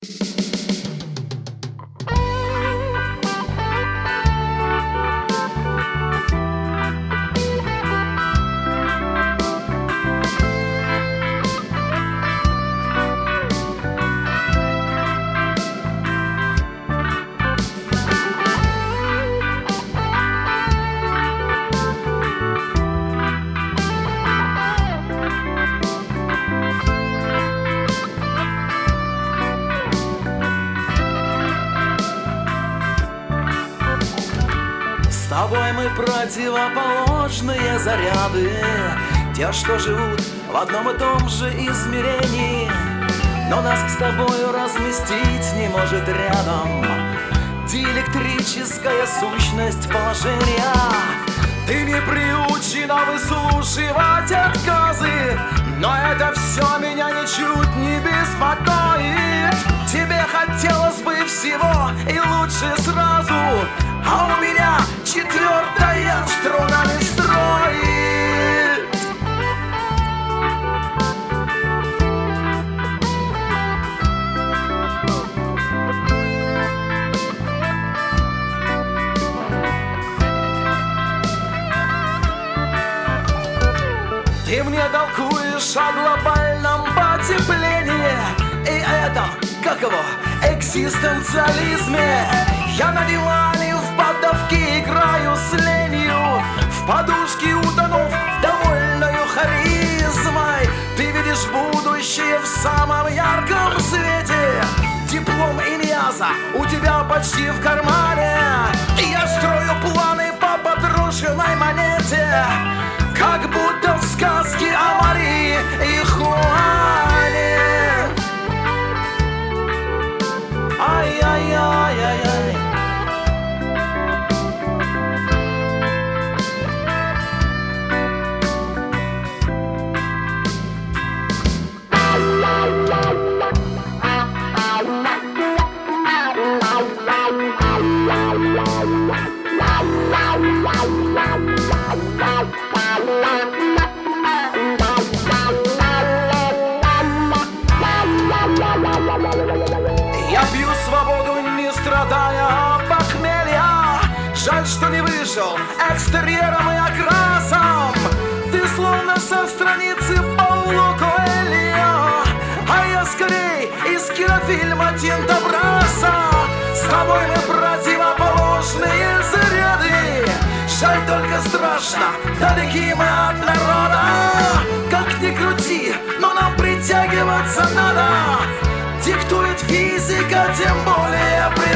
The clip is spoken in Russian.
С тобой мы противоположные заряды, те, что живут в одном и том же измерении, но нас с тобою разместить не может рядом диэлектрическая сущность положения. Ты не приучена выслушивать отказы, но это все меня ничуть не беспокоит. Тебе хотелось бы всего и лучше сразу, а у меня четвертая струна не строит. Ты мне толкуешь о глобальном потеплении и этом, как его, экзистенциализме. Я на диване в поддавке играю с ленью, в подушке утонув довольною харизмой. Ты видишь будущее в самом ярком свете. Диплом Иньяза у тебя почти в кармане. Я строю планы по подруженной монете, как будто в сказке о Марии и Хуане. Ай-яй-яй-яй-яй. Я пью свободу, не страдая от похмелья. Жаль, что не вышел экстерьером и окрасом. Ты словно со страницы Пауло Коэльо, а я скорей из кинофильма Тинто Брасса. С тобой мы противоположные заряды. Жаль, только страшно, далеки мы от народа. Как ни крути, но нам притягиваться надо. Диктует физика, тем более